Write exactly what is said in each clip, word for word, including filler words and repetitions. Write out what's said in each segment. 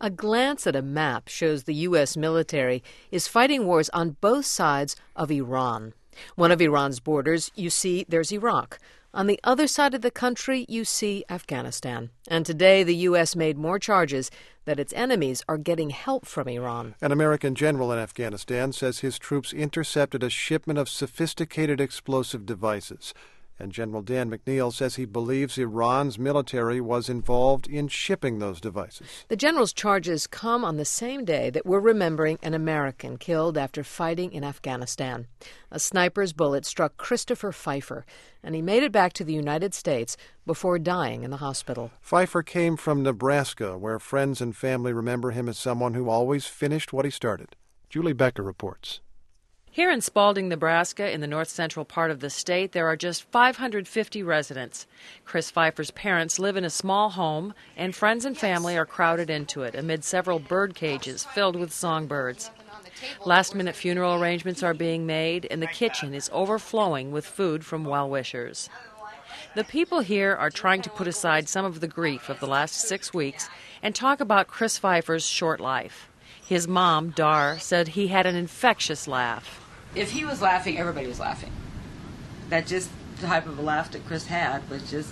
A glance at a map shows the U S military is fighting wars on both sides of Iran. One of Iran's borders, you see, there's Iraq. On the other side of the country, you see Afghanistan. And today, the U S made more charges that its enemies are getting help from Iran. An American general in Afghanistan says his troops intercepted a shipment of sophisticated explosive devices. And General Dan McNeil says he believes Iran's military was involved in shipping those devices. The general's charges come on the same day that we're remembering an American killed after fighting in Afghanistan. A sniper's bullet struck Christopher Pfeiffer, and he made it back to the United States before dying in the hospital. Pfeiffer came from Nebraska, where friends and family remember him as someone who always finished what he started. Julie Becker reports. Here in Spalding, Nebraska, in the north-central part of the state, there are just five hundred fifty residents. Chris Pfeiffer's parents live in a small home, and friends and family are crowded into it amid several bird cages filled with songbirds. Last-minute funeral arrangements are being made, and the kitchen is overflowing with food from well-wishers. The people here are trying to put aside some of the grief of the last six weeks and talk about Chris Pfeiffer's short life. His mom, Dar, said he had an infectious laugh. If he was laughing, everybody was laughing. That just the type of a laugh that Chris had was just,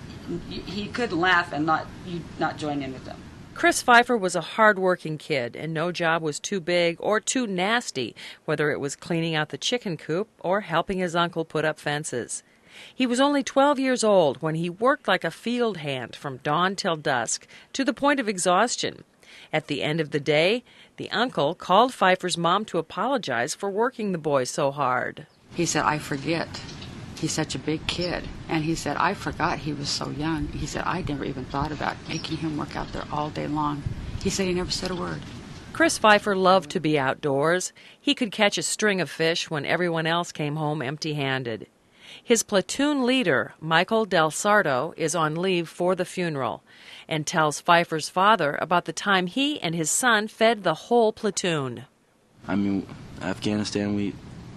he couldn't laugh and not you not join in with them. Chris Pfeiffer was a hard-working kid, and no job was too big or too nasty, whether it was cleaning out the chicken coop or helping his uncle put up fences. He was only twelve years old when he worked like a field hand from dawn till dusk to the point of exhaustion. At the end of the day, the uncle called Pfeiffer's mom to apologize for working the boy so hard. He said, I forget. He's such a big kid. And he said, I forgot he was so young. He said, I never even thought about making him work out there all day long. He said he never said a word. Chris Pfeiffer loved to be outdoors. He could catch a string of fish when everyone else came home empty-handed. His platoon leader, Michael Del Sardo, is on leave for the funeral and tells Pfeiffer's father about the time he and his son fed the whole platoon. I mean, Afghanistan, we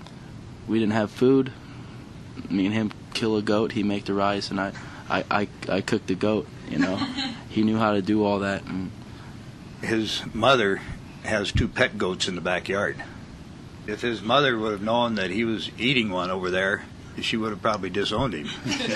we didn't have food. Me and him kill a goat, he make the rice, and I, I, I, I cook the goat, you know. He knew how to do all that. And his mother has two pet goats in the backyard. If his mother would have known that he was eating one over there, she would have probably disowned him.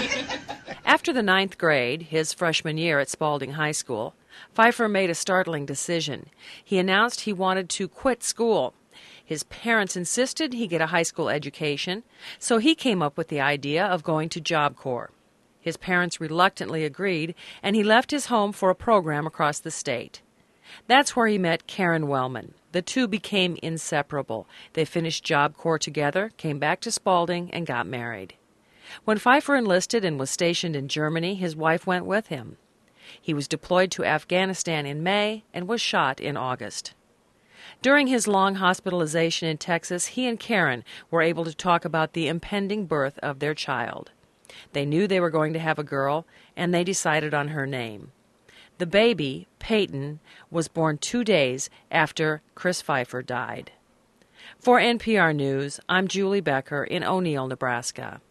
After the ninth grade, his freshman year at Spalding High School, Pfeiffer made a startling decision. He announced he wanted to quit school. His parents insisted he get a high school education, so he came up with the idea of going to Job Corps. His parents reluctantly agreed, and he left his home for a program across the state. That's where he met Karen Wellman. The two became inseparable. They finished Job Corps together, came back to Spalding, and got married. When Pfeiffer enlisted and was stationed in Germany, his wife went with him. He was deployed to Afghanistan in May and was shot in August. During his long hospitalization in Texas, he and Karen were able to talk about the impending birth of their child. They knew they were going to have a girl, and they decided on her name. The baby, Peyton, was born two days after Chris Pfeiffer died. For N P R News, I'm Julie Becker in O'Neill, Nebraska.